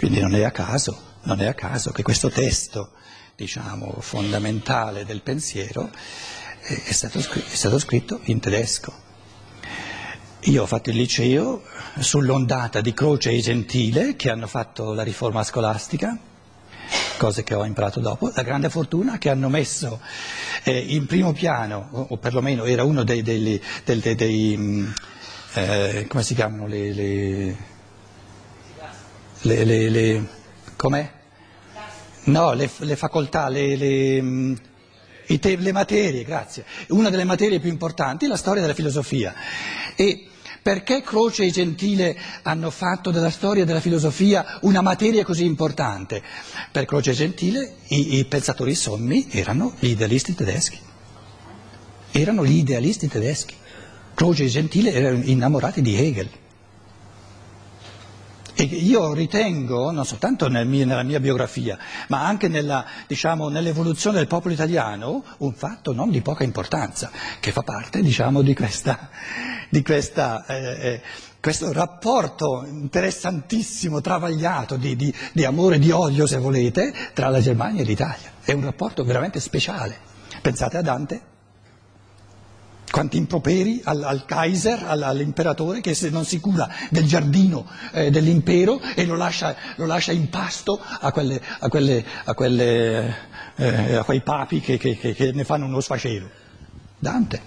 Quindi non è a caso che questo testo, diciamo, fondamentale del pensiero è stato scritto in tedesco. Io ho fatto il liceo sull'ondata di Croce e Gentile che hanno fatto la riforma scolastica, cose che ho imparato dopo, la grande fortuna che hanno messo in primo piano, o perlomeno era uno dei come si chiamano com'è? No, le facoltà, le materie, grazie. Una delle materie più importanti è la storia della filosofia. E perché Croce e Gentile hanno fatto della storia della filosofia una materia così importante? Per Croce e Gentile i pensatori sommi erano gli idealisti tedeschi. Croce e Gentile erano innamorati di Hegel. E io ritengo, non soltanto nella mia biografia, ma anche nell'evoluzione del popolo italiano, un fatto non di poca importanza, che fa parte, diciamo, di questo rapporto interessantissimo, travagliato, di amore e di odio, se volete, tra la Germania e l'Italia. È un rapporto veramente speciale. Pensate a Dante. Quanti improperi al Kaiser, all'imperatore, che se non si cura del giardino dell'impero e lo lascia in pasto a quei papi che ne fanno uno sfacelo. Dante.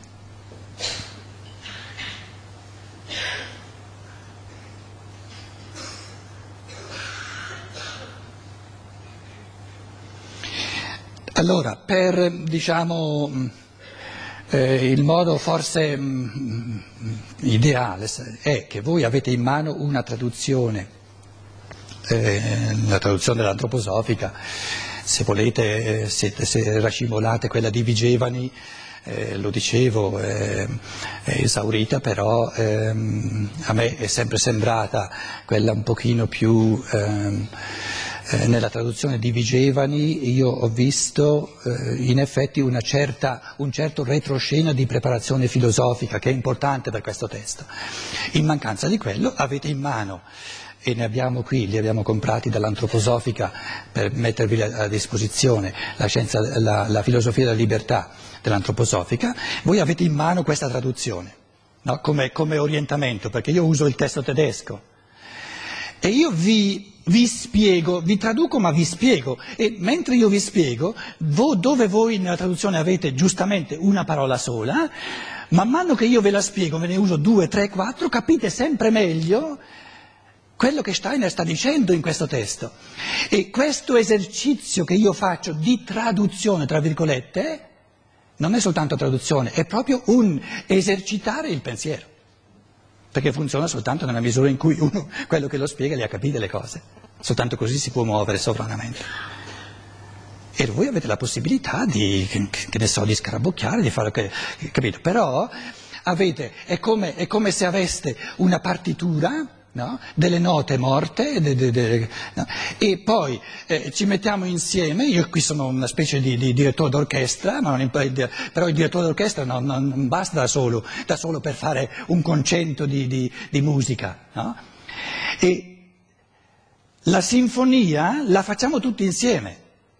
Allora, per, diciamo, il modo forse ideale è che voi avete in mano una traduzione, la traduzione dell'antroposofica, se volete, se racimolate quella di Vigevani, lo dicevo, è esaurita, però a me è sempre sembrata quella un pochino più... nella traduzione di Vigevani io ho visto in effetti un certo retroscena di preparazione filosofica che è importante per questo testo. In mancanza di quello avete in mano, e ne abbiamo qui, li abbiamo comprati dall'antroposofica per mettervi a disposizione, la filosofia della libertà dell'antroposofica, voi avete in mano questa traduzione, no? come orientamento, perché io uso il testo tedesco. E io vi spiego, vi traduco ma vi spiego, e mentre io vi spiego, dove voi nella traduzione avete giustamente una parola sola, man mano che io ve la spiego, ve ne uso 2, 3, 4, capite sempre meglio quello che Steiner sta dicendo in questo testo. E questo esercizio che io faccio di traduzione, tra virgolette, non è soltanto traduzione, è proprio un esercitare il pensiero. Perché funziona soltanto nella misura in cui uno, quello che lo spiega, le ha capite le cose. Soltanto così si può muovere sovranamente. E voi avete la possibilità di scarabocchiare, di fare, capito? Però è come se aveste una partitura, no? Delle note morte, no? E poi ci mettiamo insieme, io qui sono una specie di direttore d'orchestra, però il direttore d'orchestra non basta da solo per fare un concerto di musica, no? E la sinfonia la facciamo tutti insieme.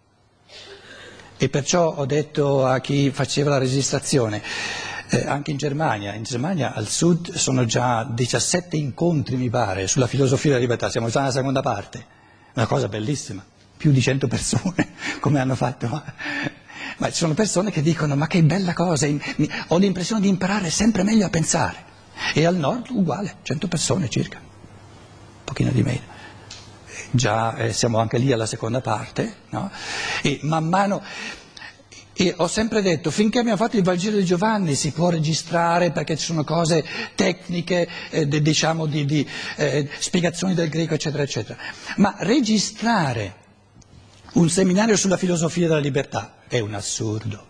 E perciò ho detto a chi faceva la registrazione, anche in Germania al sud sono già 17 incontri, mi pare, sulla filosofia della libertà, siamo già alla seconda parte, una cosa bellissima, più di 100 persone, come hanno fatto. Ma ci sono persone che dicono, ma che bella cosa, ho l'impressione di imparare sempre meglio a pensare. E al nord uguale, 100 persone circa, un pochino di meno. Già siamo anche lì alla seconda parte, no? E man mano, e ho sempre detto, finché abbiamo fatto il Vangelo di Giovanni si può registrare perché ci sono cose tecniche, diciamo di spiegazioni del greco, eccetera, eccetera. Ma registrare un seminario sulla filosofia della libertà è un assurdo,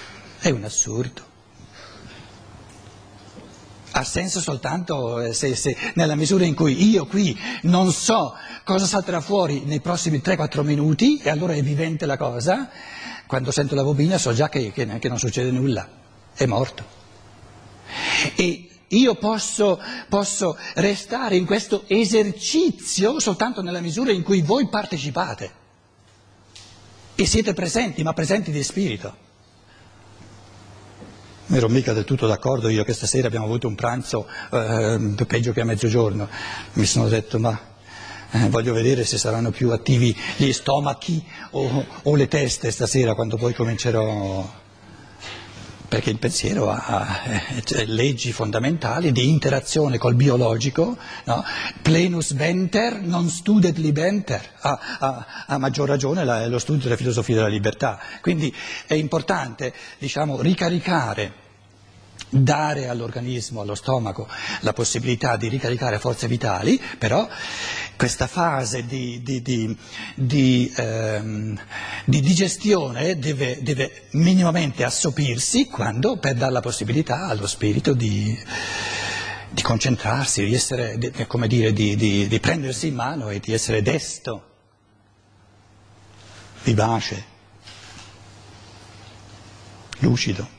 Ha senso soltanto se nella misura in cui io qui non so cosa salterà fuori nei prossimi 3-4 minuti, e allora è vivente la cosa, quando sento la bobina so già che non succede nulla, è morto. E Io posso restare in questo esercizio soltanto nella misura in cui voi partecipate e siete presenti, ma presenti di spirito. Non ero mica del tutto d'accordo io che stasera abbiamo avuto un pranzo peggio che a mezzogiorno. Mi sono detto voglio vedere se saranno più attivi gli stomachi o le teste stasera quando poi comincerò. Perché il pensiero ha leggi fondamentali di interazione col biologico, no? Plenus venter, non studet libenter, ha maggior ragione lo studio della filosofia della libertà. Quindi è importante, ricaricare, dare all'organismo, allo stomaco, la possibilità di ricaricare forze vitali, però questa fase di digestione deve minimamente assopirsi per dare la possibilità allo spirito di concentrarsi, di essere, di prendersi in mano e di essere desto, vivace, lucido.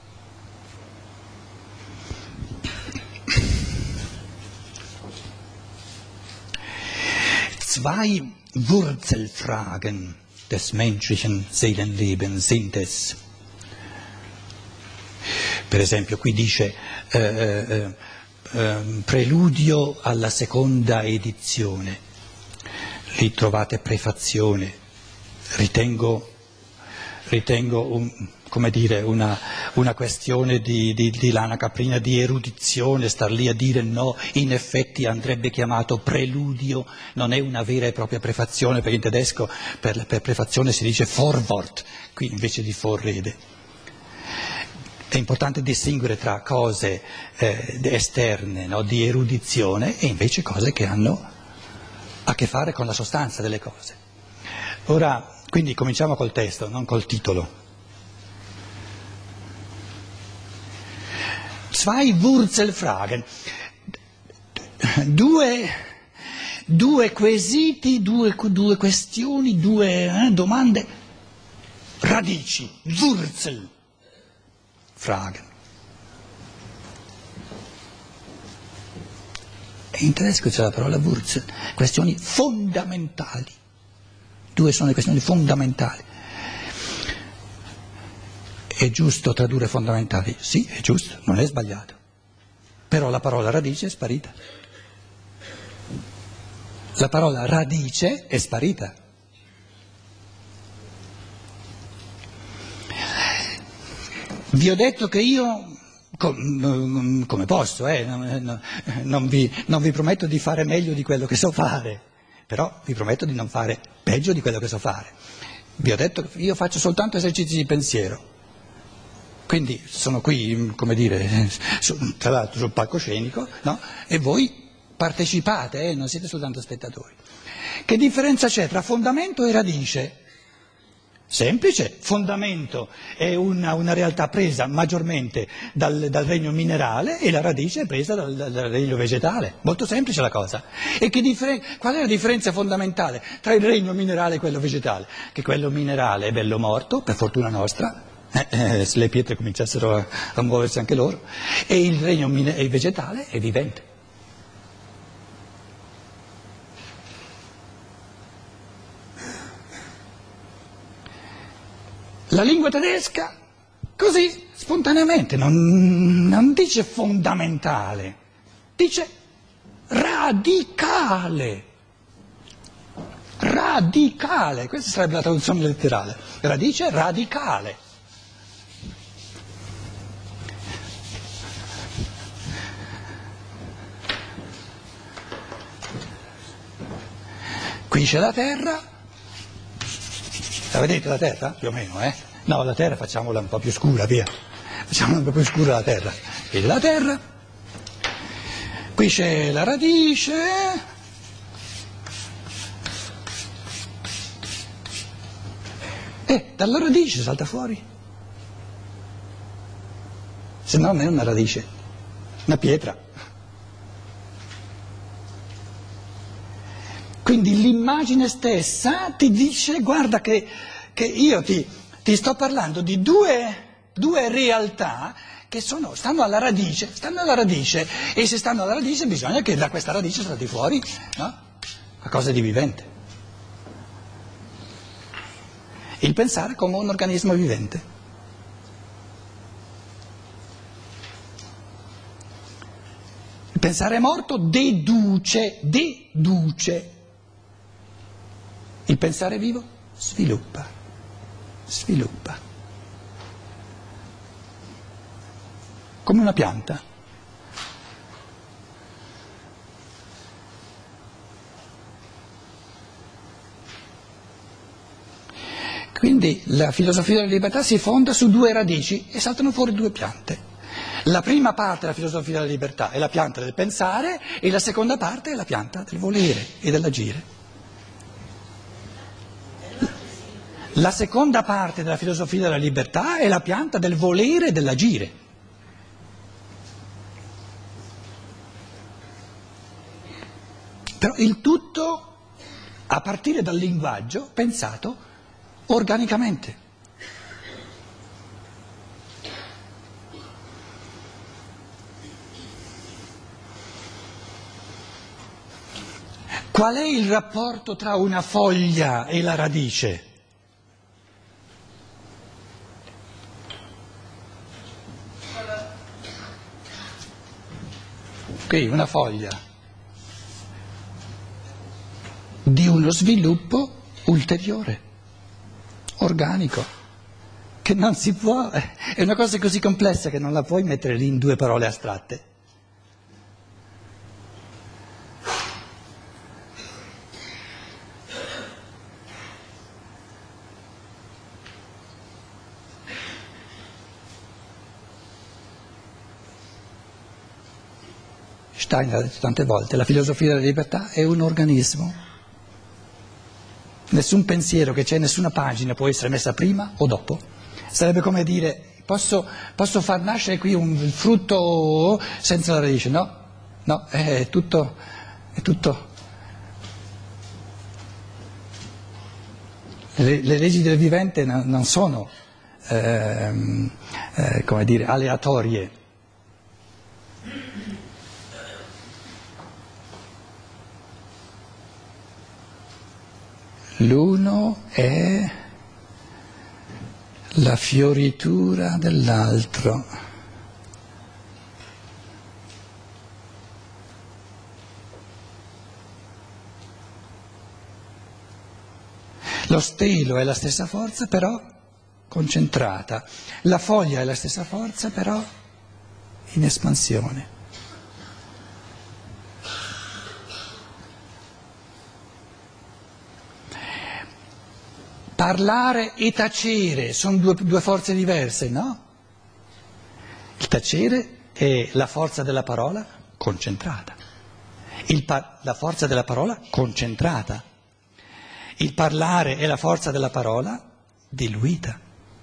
Zwei Wurzelfragen des menschlichen Seelenlebens sind es. Per esempio qui dice preludio alla seconda edizione, lì trovate prefazione, ritengo una questione di lana caprina, di erudizione, star lì a dire no, in effetti andrebbe chiamato preludio, non è una vera e propria prefazione, perché in tedesco per prefazione si dice Vorwort, qui invece di Vorrede. È importante distinguere tra cose esterne, no, di erudizione, e invece cose che hanno a che fare con la sostanza delle cose. Ora, quindi cominciamo col testo, non col titolo. Zwei Wurzelfragen, due quesiti, due questioni, due domande, radici, Wurzelfragen. E in tedesco c'è la parola Wurzel, questioni fondamentali. Due sono le questioni fondamentali. È giusto tradurre fondamentali? Sì, è giusto, non è sbagliato. Però la parola radice è sparita. La parola radice è sparita. Vi ho detto che io, come posso, non vi prometto di fare meglio di quello che so fare, però vi prometto di non fare peggio di quello che so fare. Vi ho detto che io faccio soltanto esercizi di pensiero. Quindi sono qui, tra l'altro sul palcoscenico, no? E voi partecipate, non siete soltanto spettatori. Che differenza c'è tra fondamento e radice? Semplice, fondamento è una realtà presa maggiormente dal regno minerale e la radice è presa dal regno vegetale. Molto semplice la cosa. E qual è la differenza fondamentale tra il regno minerale e quello vegetale? Che quello minerale è bello morto, per fortuna nostra, se le pietre cominciassero a muoversi anche loro, e il regno vegetale è vivente. La lingua tedesca, così, spontaneamente, non dice fondamentale, dice radicale. Radicale, questa sarebbe la traduzione letterale. Radice radicale. Qui c'è la terra. La vedete la terra? Più o meno, eh? No, la terra facciamola un po' più scura, via. Facciamola un po' più scura la terra. Vedi la terra? Qui c'è la radice. E dalla radice salta fuori. Se no non è una radice, una pietra. Quindi l'immagine stessa ti dice, guarda che io ti sto parlando di due realtà che stanno alla radice, e se stanno alla radice bisogna che da questa radice salti fuori, no? Qualcosa di vivente. Il pensare come un organismo vivente. Il pensare morto deduce. Il pensare vivo sviluppa. Come una pianta. Quindi la filosofia della libertà si fonda su due radici e saltano fuori due piante. La prima parte della filosofia della libertà è la pianta del pensare e la seconda parte è la pianta del volere e dell'agire. La seconda parte della filosofia della libertà è la pianta del volere e dell'agire. Però il tutto a partire dal linguaggio pensato organicamente. Qual è il rapporto tra una foglia e la radice? Qui una foglia di uno sviluppo ulteriore, organico, che non si può, è una cosa così complessa che non la puoi mettere lì in due parole astratte. Steiner ha detto tante volte, la filosofia della libertà è un organismo. Nessun pensiero che c'è, nessuna pagina può essere messa prima o dopo. Sarebbe come dire, posso far nascere qui un frutto senza la radice? No, è tutto. Le leggi del vivente non sono, come dire, aleatorie. L'uno è la fioritura dell'altro. Lo stelo è la stessa forza, però concentrata. La foglia è la stessa forza, però in espansione. Parlare e tacere sono due forze diverse, no? Il tacere è la forza della parola concentrata. La forza della parola concentrata. Il parlare è la forza della parola diluita.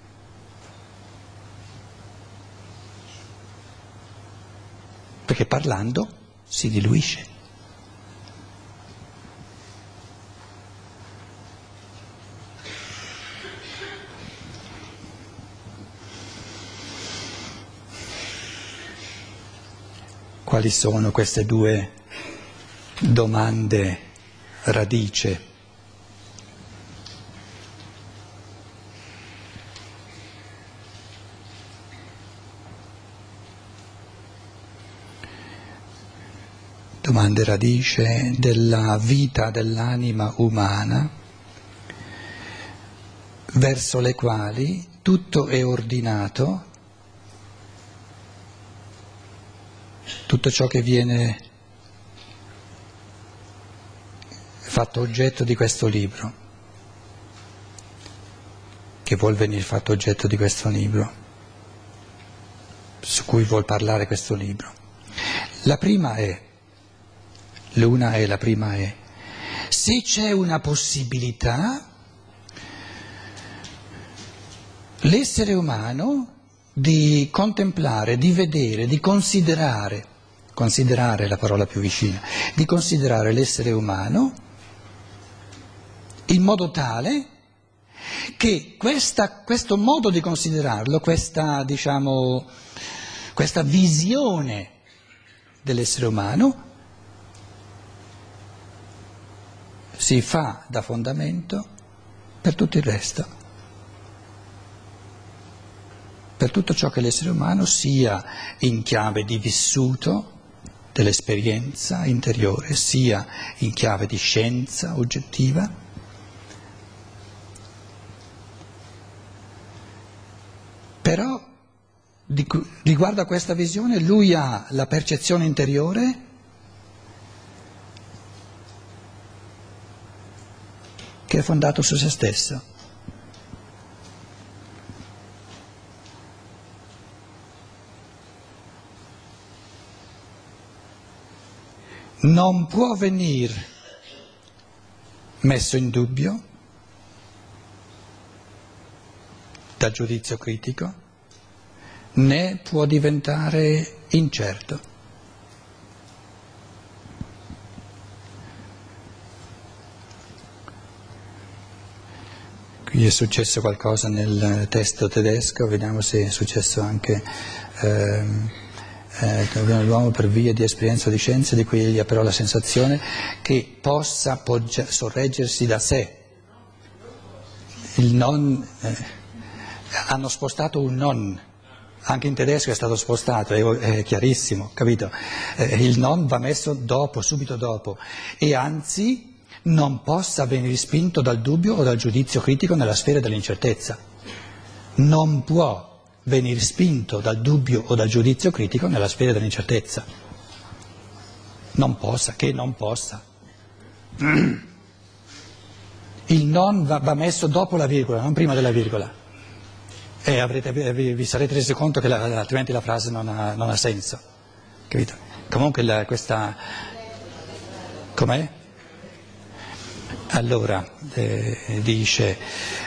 Perché parlando si diluisce. Quali sono queste due domande radice? Domande radice della vita dell'anima umana, verso le quali tutto è ordinato. Tutto ciò che viene fatto oggetto di questo libro, che vuol venire fatto oggetto di questo libro, su cui vuol parlare questo libro. La prima è, se c'è una possibilità, l'essere umano di contemplare, di vedere, di considerare è la parola più vicina, di considerare l'essere umano in modo tale che questo modo di considerarlo, questa, diciamo, questa visione dell'essere umano si fa da fondamento per tutto il resto, per tutto ciò che l'essere umano sia in chiave di vissuto dell'esperienza interiore, sia in chiave di scienza oggettiva. Però riguardo a questa visione lui ha la percezione interiore che è fondato su se stesso. Non può venire messo in dubbio dal giudizio critico, né può diventare incerto. Qui è successo qualcosa nel testo tedesco, vediamo se è successo anche l'uomo per via di esperienza o di scienza, di cui egli ha però la sensazione che possa sorreggersi da sé. Il non, hanno spostato un non, anche in tedesco è stato spostato, è chiarissimo, capito? Il non va messo dopo, subito dopo, e anzi non possa venire spinto dal dubbio o dal giudizio critico nella sfera dell'incertezza. Non può venire spinto dal dubbio o dal giudizio critico nella sfera dell'incertezza. Non possa, che non possa. Il non va messo dopo la virgola, non prima della virgola. E vi sarete resi conto che altrimenti la frase non ha senso. Capito? Comunque questa... Com'è? Allora, dice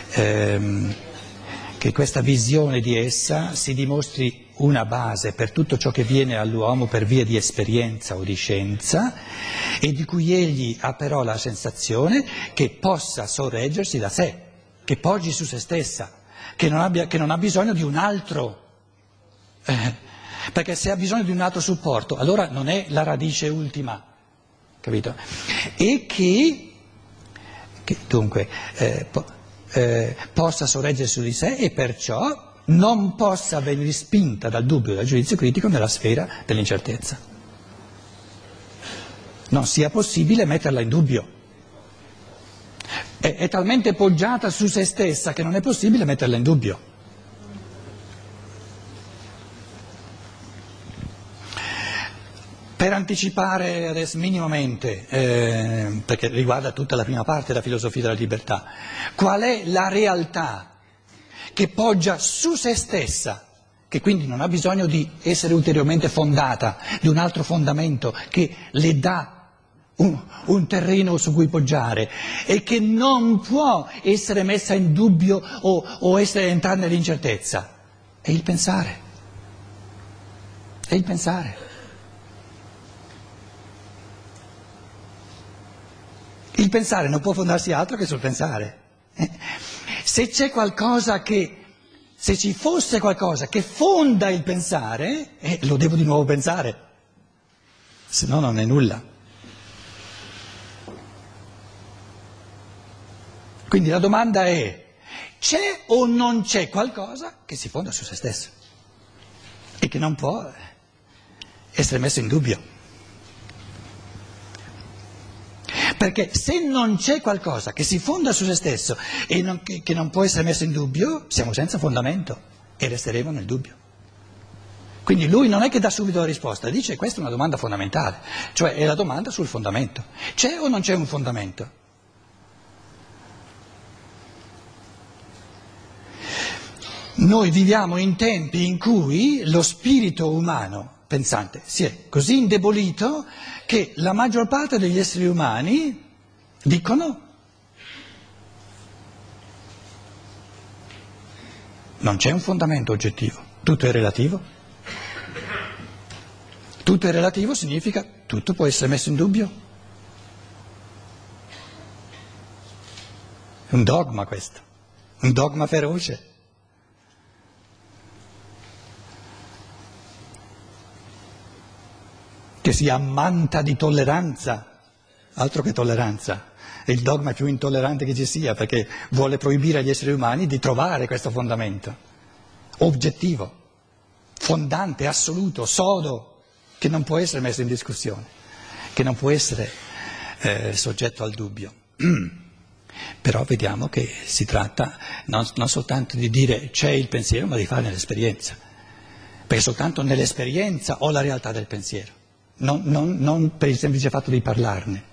che questa visione di essa si dimostri una base per tutto ciò che viene all'uomo per via di esperienza o di scienza e di cui egli ha però la sensazione che possa sorreggersi da sé, che poggi su se stessa, che non ha bisogno di un altro, perché se ha bisogno di un altro supporto allora non è la radice ultima, capito? E che dunque possa sorreggersi su di sé e perciò non possa venire spinta dal dubbio e dal giudizio critico nella sfera dell'incertezza. Non sia possibile metterla in dubbio. È talmente poggiata su se stessa che non è possibile metterla in dubbio. Per anticipare adesso minimamente, perché riguarda tutta la prima parte della filosofia della libertà, qual è la realtà che poggia su se stessa, che quindi non ha bisogno di essere ulteriormente fondata, di un altro fondamento che le dà un terreno su cui poggiare e che non può essere messa in dubbio o entrare nell'incertezza? È il pensare. È il pensare. Il pensare non può fondarsi altro che sul pensare. Se c'è qualcosa se ci fosse qualcosa che fonda il pensare, lo devo di nuovo pensare, se no non è nulla. Quindi la domanda è: c'è o non c'è qualcosa che si fonda su se stesso e che non può essere messo in dubbio? Perché se non c'è qualcosa che si fonda su se stesso e che non può essere messo in dubbio, siamo senza fondamento e resteremo nel dubbio. Quindi lui non è che dà subito la risposta, dice questa è una domanda fondamentale, cioè è la domanda sul fondamento. C'è o non c'è un fondamento? Noi viviamo in tempi in cui lo spirito umano pensante si è così indebolito che la maggior parte degli esseri umani dicono non c'è un fondamento oggettivo, tutto è relativo. Tutto è relativo significa tutto può essere messo in dubbio. È un dogma questo, un dogma feroce. che si ammanta di tolleranza, altro che tolleranza, è il dogma più intollerante che ci sia, perché vuole proibire agli esseri umani di trovare questo fondamento oggettivo, fondante, assoluto, sodo, che non può essere messo in discussione, che non può essere soggetto al dubbio. Però vediamo che si tratta non soltanto di dire c'è il pensiero, ma di fare l'esperienza, perché soltanto nell'esperienza ho la realtà del pensiero, non per il semplice fatto di parlarne.